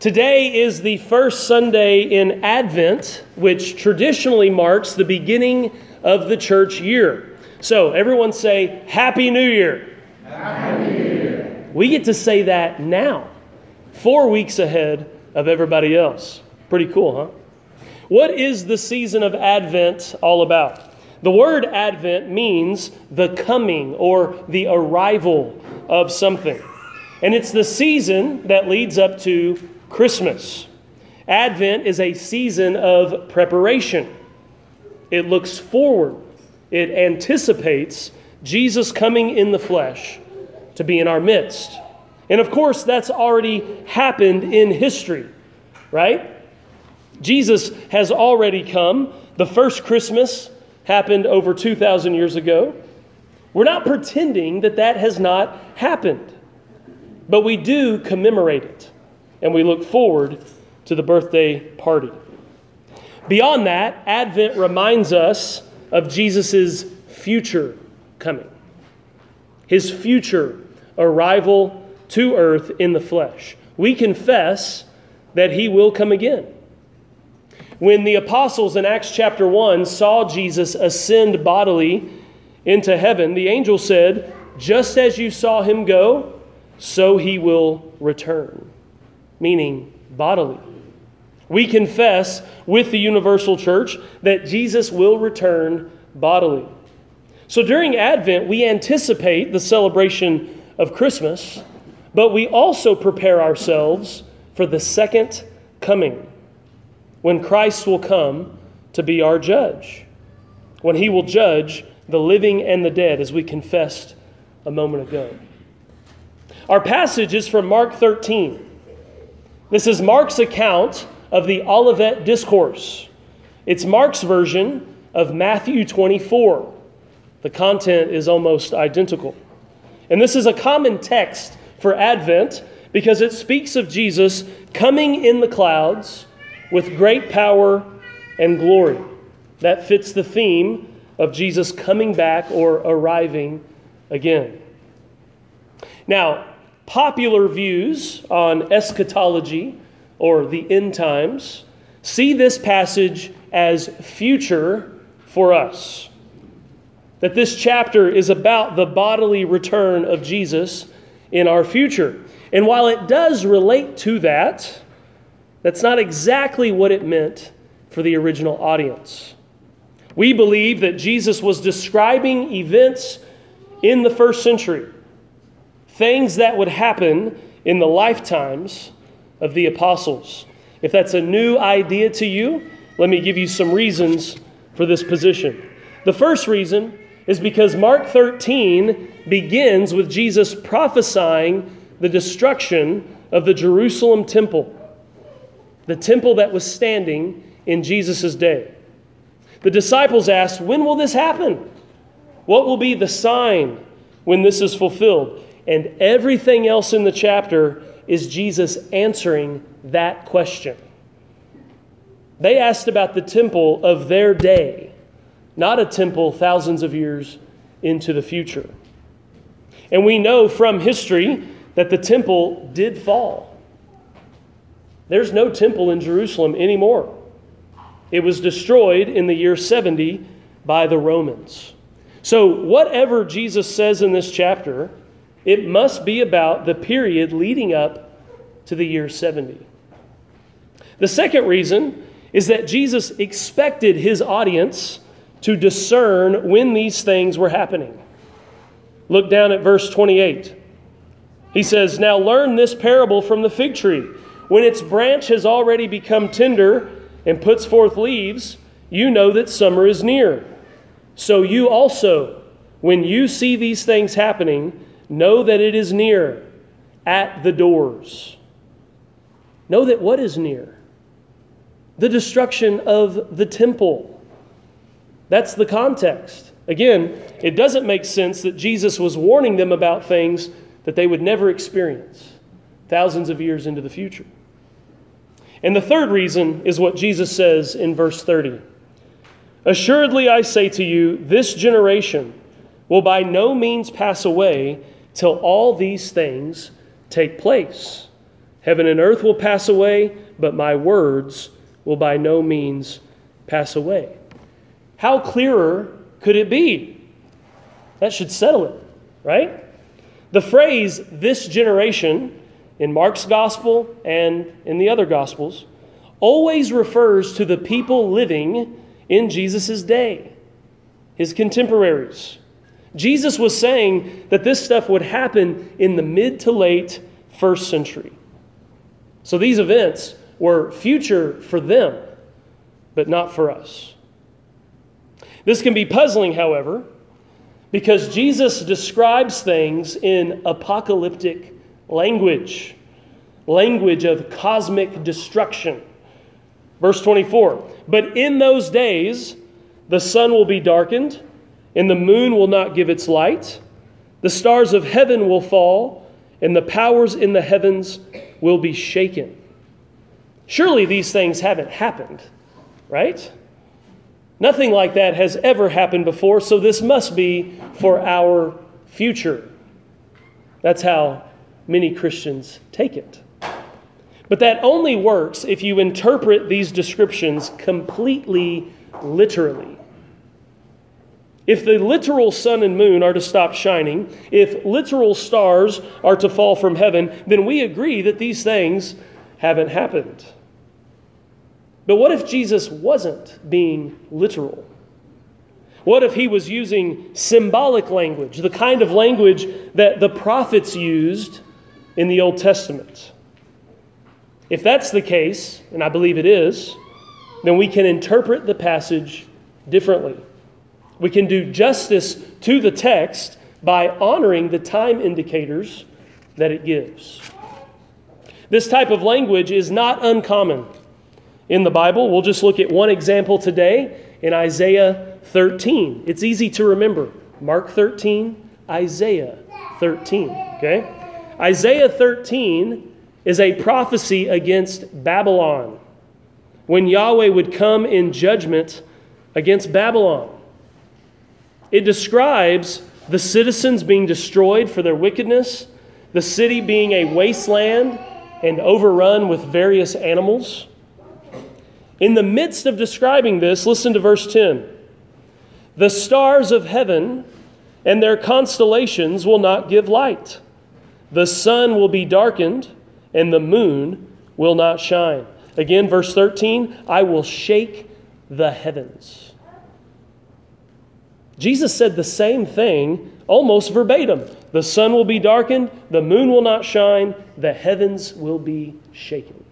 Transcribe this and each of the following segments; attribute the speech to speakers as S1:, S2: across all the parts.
S1: Today is the first Sunday in Advent, which traditionally marks the beginning of the church year. So everyone say, Happy New Year.
S2: Happy New Year.
S1: We get to say that now, 4 weeks ahead of everybody else. Pretty cool, huh? What is the season of Advent all about? The word Advent means the coming or the arrival of something. And it's the season that leads up to Christmas. Advent is a season of preparation. It looks forward. It anticipates Jesus coming in the flesh to be in our midst. And of course, that's already happened in history, right? Jesus has already come. The first Christmas happened over 2,000 years ago. We're not pretending that that has not happened, but we do commemorate it. And we look forward to the birthday party. Beyond that, Advent reminds us of Jesus' future coming. His future arrival to earth in the flesh. We confess that he will come again. When the apostles in Acts chapter 1 saw Jesus ascend bodily into heaven, the angel said, "Just as you saw him go, so he will return." Meaning bodily. We confess with the universal church that Jesus will return bodily. So during Advent, we anticipate the celebration of Christmas, but we also prepare ourselves for the second coming, when Christ will come to be our judge, when he will judge the living and the dead, as we confessed a moment ago. Our passage is from Mark 13. This is Mark's account of the Olivet Discourse. It's Mark's version of Matthew 24. The content is almost identical. And this is a common text for Advent because it speaks of Jesus coming in the clouds with great power and glory. That fits the theme of Jesus coming back or arriving again. Now, popular views on eschatology, or the end times, see this passage as future for us. That this chapter is about the bodily return of Jesus in our future. And while it does relate to that, that's not exactly what it meant for the original audience. We believe that Jesus was describing events in the first century, things that would happen in the lifetimes of the apostles. If that's a new idea to you, let me give you some reasons for this position. The first reason is because Mark 13 begins with Jesus prophesying the destruction of the Jerusalem temple, the temple that was standing in Jesus' day. The disciples asked, when will this happen? What will be the sign when this is fulfilled? And everything else in the chapter is Jesus answering that question. They asked about the temple of their day, not a temple thousands of years into the future. And we know from history that the temple did fall. There's no temple in Jerusalem anymore. It was destroyed in the year 70 by the Romans. So whatever Jesus says in this chapter, it must be about the period leading up to the year 70. The second reason is that Jesus expected his audience to discern when these things were happening. Look down at verse 28. He says, "Now learn this parable from the fig tree. When its branch has already become tender and puts forth leaves, you know that summer is near. So you also, when you see these things happening, know that it is near, at the doors." Know that what is near? The destruction of the temple. That's the context. Again, it doesn't make sense that Jesus was warning them about things that they would never experience thousands of years into the future. And the third reason is what Jesus says in verse 30. "Assuredly I say to you, this generation will by no means pass away till all these things take place. Heaven and earth will pass away, but my words will by no means pass away. How clearer could it be? That should settle it, right? The phrase, this generation, in Mark's gospel and in the other gospels, always refers to the people living in Jesus' day, his contemporaries. Jesus was saying that this stuff would happen in the mid to late first century. So these events were future for them, but not for us. This can be puzzling, however, because Jesus describes things in apocalyptic language of cosmic destruction. Verse 24, but in those days the sun will be darkened, and the moon will not give its light. The stars of heaven will fall, and the powers in the heavens will be shaken. Surely these things haven't happened, right? Nothing like that has ever happened before, so this must be for our future. That's how many Christians take it. But that only works if you interpret these descriptions completely literally. If the literal sun and moon are to stop shining, if literal stars are to fall from heaven, then we agree that these things haven't happened. But what if Jesus wasn't being literal? What if he was using symbolic language, the kind of language that the prophets used in the Old Testament? If that's the case, and I believe it is, then we can interpret the passage differently. We can do justice to the text by honoring the time indicators that it gives. This type of language is not uncommon in the Bible. We'll just look at one example today in Isaiah 13. It's easy to remember. Mark 13, Isaiah 13. Okay? Isaiah 13 is a prophecy against Babylon, when Yahweh would come in judgment against Babylon. It describes the citizens being destroyed for their wickedness, the city being a wasteland and overrun with various animals. In the midst of describing this, listen to verse 10. The stars of heaven and their constellations will not give light. The sun will be darkened and the moon will not shine. Again, verse 13, I will shake the heavens. Jesus said the same thing almost verbatim. The sun will be darkened, the moon will not shine, the heavens will be shaken.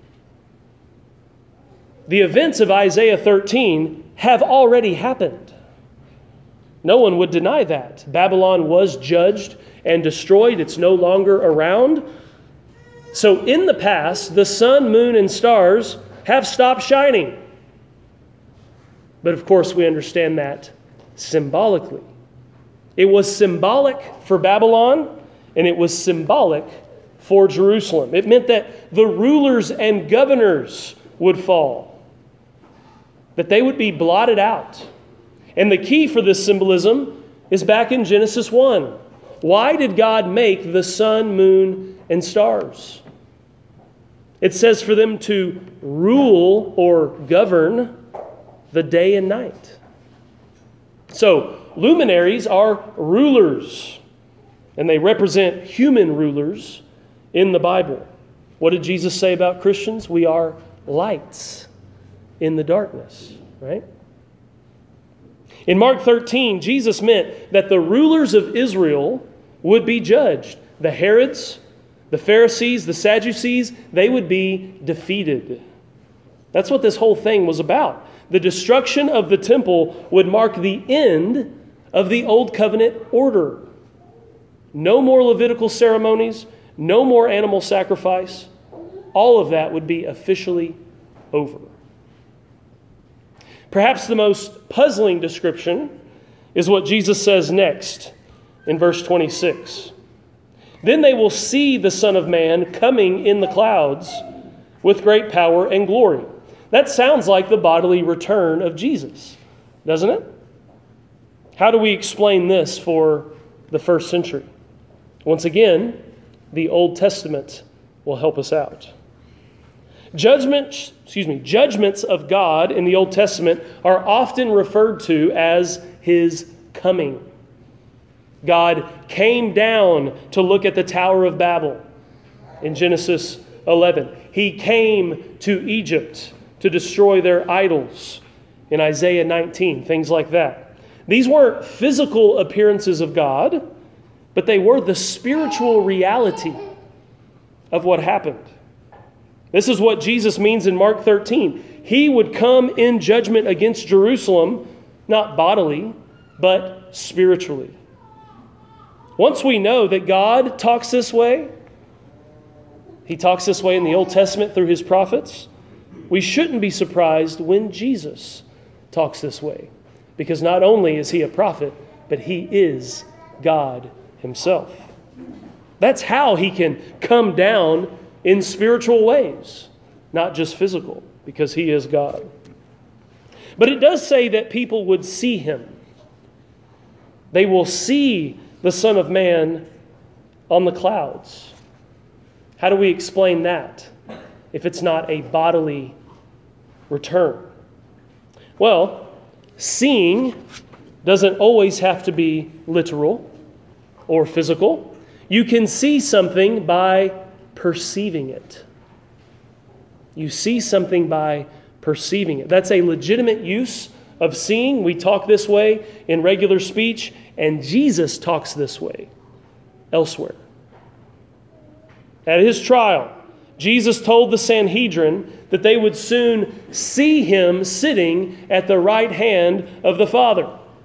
S1: The events of Isaiah 13 have already happened. No one would deny that. Babylon was judged and destroyed. It's no longer around. So in the past, the sun, moon, and stars have stopped shining. But of course, we understand that symbolically. It was symbolic for Babylon, and it was symbolic for Jerusalem. It meant that the rulers and governors would fall, that they would be blotted out. And the key for this symbolism is back in Genesis 1. Why did God make the sun, moon, and stars? It says for them to rule or govern the day and night. So, luminaries are rulers, and they represent human rulers in the Bible. What did Jesus say about Christians? We are lights in the darkness, right? In Mark 13, Jesus meant that the rulers of Israel would be judged. The Herods, the Pharisees, the Sadducees, they would be defeated. That's what this whole thing was about. The destruction of the temple would mark the end of the Old Covenant order. No more Levitical ceremonies, no more animal sacrifice. All of that would be officially over. Perhaps the most puzzling description is what Jesus says next in verse 26. Then they will see the Son of Man coming in the clouds with great power and glory. That sounds like the bodily return of Jesus, doesn't it? How do we explain this for the first century? Once again, the Old Testament will help us out. Judgments of God in the Old Testament are often referred to as His coming. God came down to look at the Tower of Babel in Genesis 11. He came to Egypt to destroy their idols in Isaiah 19, things like that. These weren't physical appearances of God, but they were the spiritual reality of what happened. This is what Jesus means in Mark 13. He would come in judgment against Jerusalem, not bodily, but spiritually. Once we know that God talks this way, He talks this way in the Old Testament through His prophets, we shouldn't be surprised when Jesus talks this way. Because not only is He a prophet, but He is God Himself. That's how He can come down in spiritual ways, not just physical, because He is God. But it does say that people would see Him. They will see the Son of Man on the clouds. How do we explain that if it's not a bodily return? Well, seeing doesn't always have to be literal or physical. You can see something by perceiving it. You see something by perceiving it. That's a legitimate use of seeing. We talk this way in regular speech, and Jesus talks this way elsewhere. At His trial, Jesus told the Sanhedrin that they would soon see Him sitting at the right hand of the Father.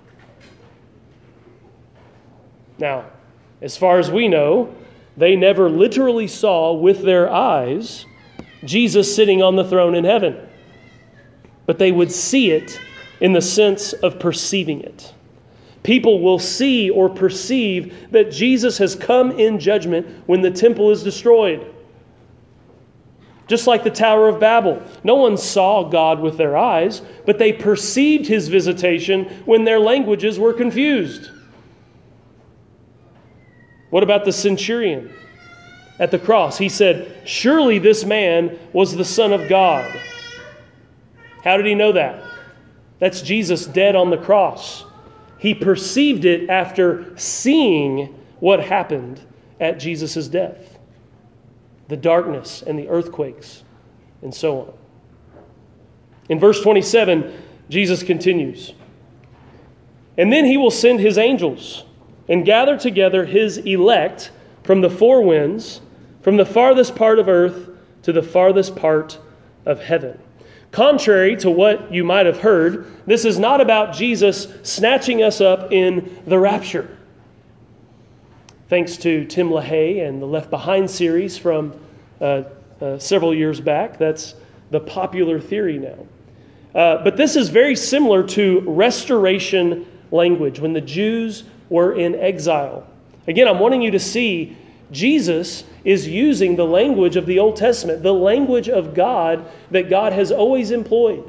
S1: Now, as far as we know, they never literally saw with their eyes Jesus sitting on the throne in heaven. But they would see it in the sense of perceiving it. People will see or perceive that Jesus has come in judgment when the temple is destroyed. Just like the Tower of Babel. No one saw God with their eyes, but they perceived His visitation when their languages were confused. What about the centurion at the cross? He said, "Surely this man was the Son of God." How did he know that? That's Jesus dead on the cross. He perceived it after seeing what happened at Jesus' death. The darkness and the earthquakes and so on. In verse 27, Jesus continues, "And then He will send His angels and gather together His elect from the four winds, from the farthest part of earth to the farthest part of heaven." Contrary to what you might have heard, this is not about Jesus snatching us up in the rapture. Thanks to Tim LaHaye and the Left Behind series from several years back, that's the popular theory now. But this is very similar to restoration language, when the Jews were in exile. Again, I'm wanting you to see Jesus is using the language of the Old Testament, the language of God that God has always employed.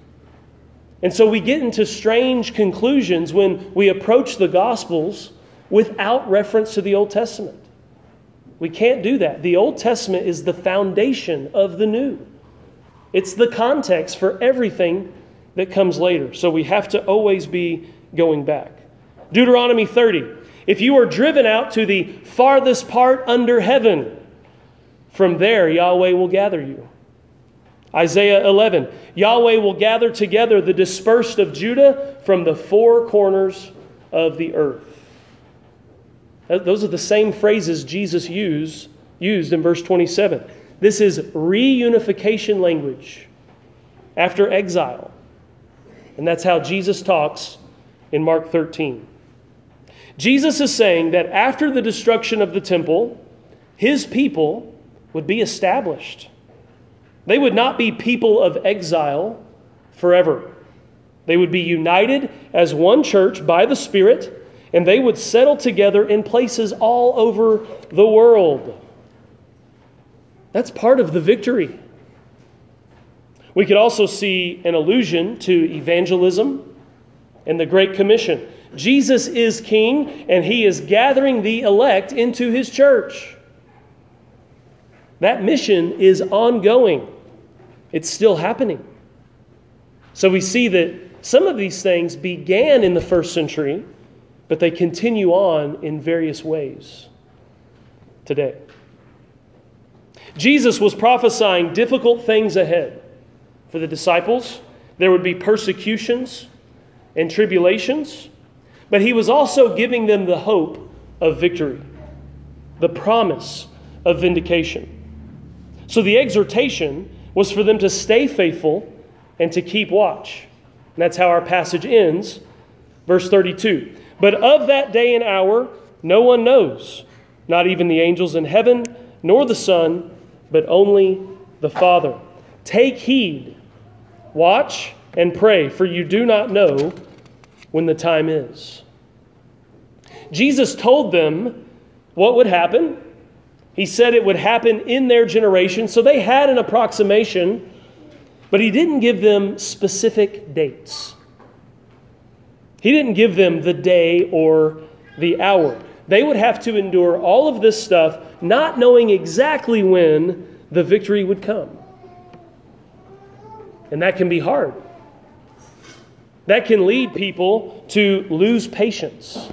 S1: And so we get into strange conclusions when we approach the Gospels without reference to the Old Testament. We can't do that. The Old Testament is the foundation of the New. It's the context for everything that comes later. So we have to always be going back. Deuteronomy 30. "If you are driven out to the farthest part under heaven, from there Yahweh will gather you." Isaiah 11. "Yahweh will gather together the dispersed of Judah from the four corners of the earth." Those are the same phrases Jesus used in verse 27. This is reunification language after exile. And that's how Jesus talks in Mark 13. Jesus is saying that after the destruction of the temple, His people would be established. They would not be people of exile forever. They would be united as one church by the Spirit, and they would settle together in places all over the world. That's part of the victory. We could also see an allusion to evangelism and the Great Commission. Jesus is King, and He is gathering the elect into His church. That mission is ongoing. It's still happening. So we see that some of these things began in the first century, but they continue on in various ways today. Jesus was prophesying difficult things ahead for the disciples. There would be persecutions and tribulations, but he was also giving them the hope of victory, the promise of vindication. So the exhortation was for them to stay faithful and to keep watch. And that's how our passage ends, verse 32. But of that day and hour, no one knows, not even the angels in heaven, nor the Son, but only the Father. Take heed, watch, and pray, for you do not know when the time is. Jesus told them what would happen. He said it would happen in their generation, so they had an approximation, but he didn't give them specific dates. He didn't give them the day or the hour. They would have to endure all of this stuff, not knowing exactly when the victory would come. And that can be hard. That can lead people to lose patience,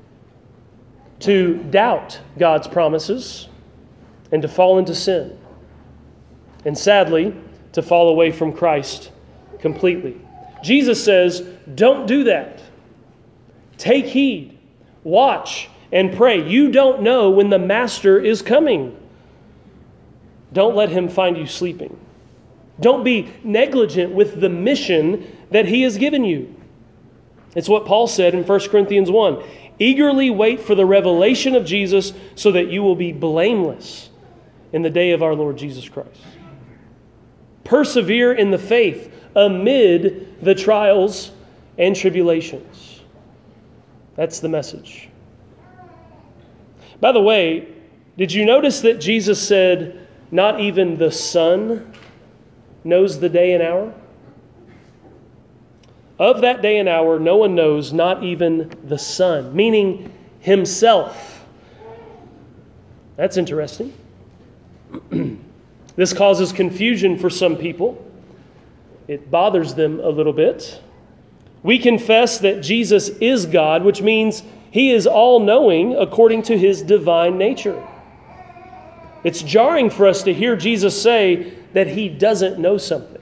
S1: to doubt God's promises, and to fall into sin. And sadly, to fall away from Christ completely. Jesus says, don't do that. Take heed, watch, and pray. You don't know when the Master is coming. Don't let him find you sleeping. Don't be negligent with the mission that he has given you. It's what Paul said in 1 Corinthians 1. Eagerly wait for the revelation of Jesus so that you will be blameless in the day of our Lord Jesus Christ. Persevere in the faith amid the trials and tribulations. That's the message. By the way, did you notice that Jesus said, not even the Son knows the day and hour? Of that day and hour, no one knows, not even the Son, meaning himself. That's interesting. This causes confusion for some people. It bothers them a little bit. We confess that Jesus is God, which means he is all-knowing according to his divine nature. It's jarring for us to hear Jesus say that he doesn't know something.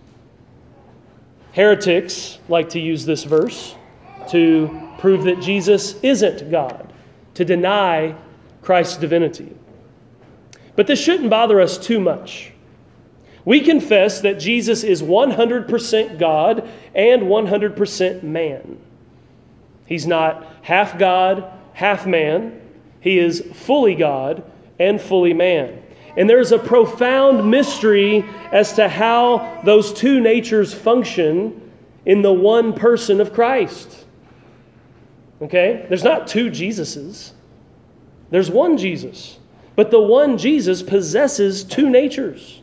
S1: Heretics like to use this verse to prove that Jesus isn't God, to deny Christ's divinity. But this shouldn't bother us too much. We confess that Jesus is 100% God and 100% man. He's not half God, half man. He is fully God and fully man. And there's a profound mystery as to how those two natures function in the one person of Christ. Okay? There's not two Jesuses. There's one Jesus. But the one Jesus possesses two natures.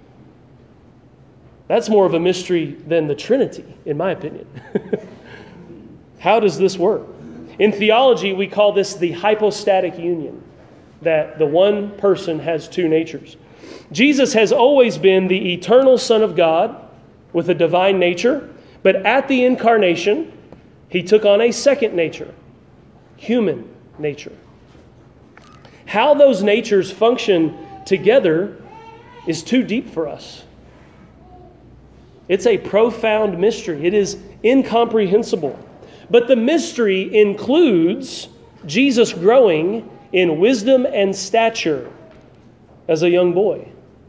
S1: That's more of a mystery than the Trinity, in my opinion. How does this work? In theology, we call this the hypostatic union, that the one person has two natures. Jesus has always been the eternal Son of God with a divine nature, but at the incarnation, he took on a second nature, human nature. How those natures function together is too deep for us. It's a profound mystery. It is incomprehensible. But the mystery includes Jesus growing in wisdom and stature as a young boy.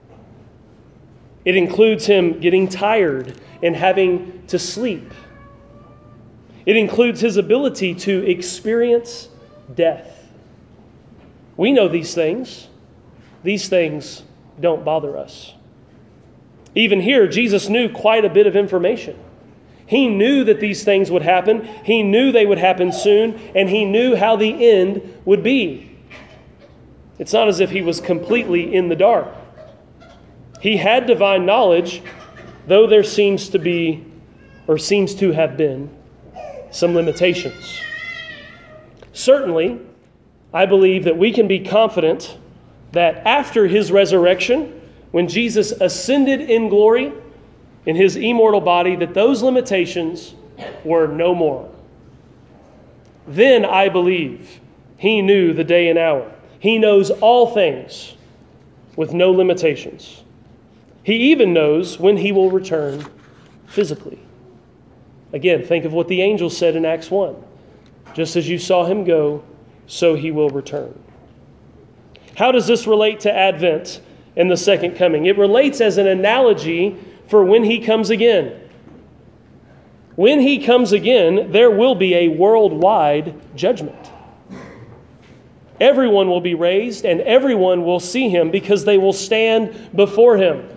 S1: It includes him getting tired and having to sleep. It includes his ability to experience death. We know these things. These things don't bother us. Even here, Jesus knew quite a bit of information. He knew that these things would happen. He knew they would happen soon, and he knew how the end would be. It's not as if he was completely in the dark. He had divine knowledge, though there seems to have been, some limitations. Certainly, I believe that we can be confident that after his resurrection, when Jesus ascended in glory in his immortal body, that those limitations were no more. Then I believe he knew the day and hour. He knows all things with no limitations. He even knows when he will return physically. Again, think of what the angel said in Acts 1. Just as you saw him go, so he will return. How does this relate to Advent and the second coming? It relates as an analogy for when he comes again. When he comes again, there will be a worldwide judgment. Everyone will be raised and everyone will see him because they will stand before him.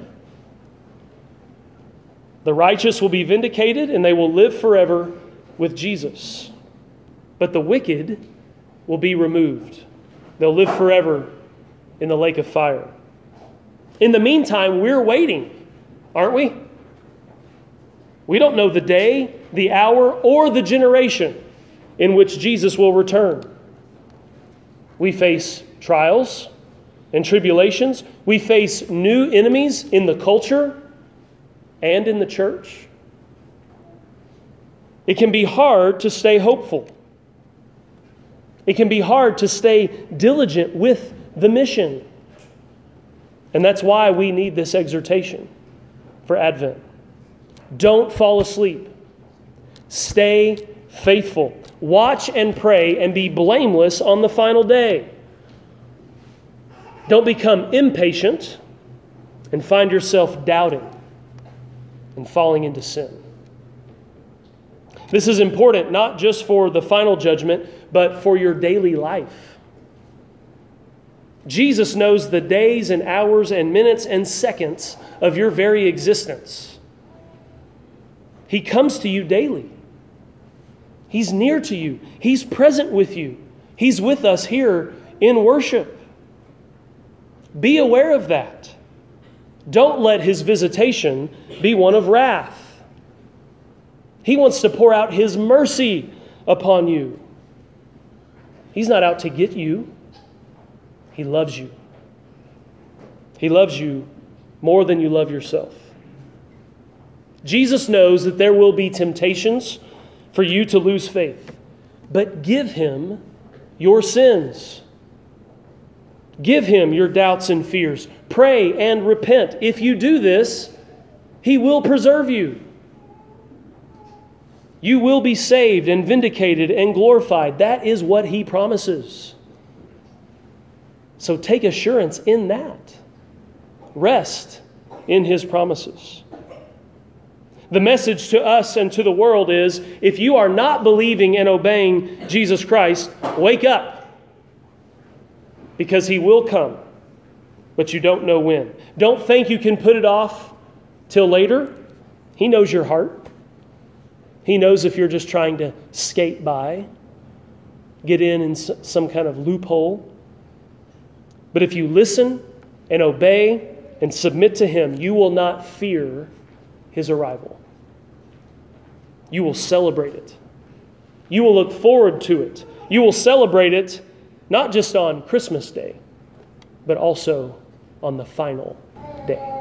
S1: The righteous will be vindicated and they will live forever with Jesus. But the wicked will be removed. They'll live forever in the lake of fire. In the meantime, we're waiting, aren't we? We don't know the day, the hour, or the generation in which Jesus will return. We face trials and tribulations. We face new enemies in the culture and in the church. It can be hard to stay hopeful. It can be hard to stay diligent with the mission. And that's why we need this exhortation for Advent. Don't fall asleep. Stay faithful. Watch and pray and be blameless on the final day. Don't become impatient and find yourself doubting and falling into sin. This is important not just for the final judgment, but for your daily life. Jesus knows the days and hours and minutes and seconds of your very existence. He comes to you daily. He's near to you. He's present with you. He's with us here in worship. Be aware of that. Don't let his visitation be one of wrath. He wants to pour out his mercy upon you. He's not out to get you. He loves you. He loves you more than you love yourself. Jesus knows that there will be temptations for you to lose faith, but give him your sins. Give him your doubts and fears. Pray and repent. If you do this, he will preserve you. You will be saved and vindicated and glorified. That is what he promises. So take assurance in that. Rest in his promises. The message to us and to the world is, if you are not believing and obeying Jesus Christ, wake up. Because he will come, but you don't know when. Don't think you can put it off till later. He knows your heart. He knows if you're just trying to skate by, get in some kind of loophole. But if you listen and obey and submit to him, you will not fear his arrival. You will celebrate it. You will look forward to it. You will celebrate it not just on Christmas Day, but also on the final day.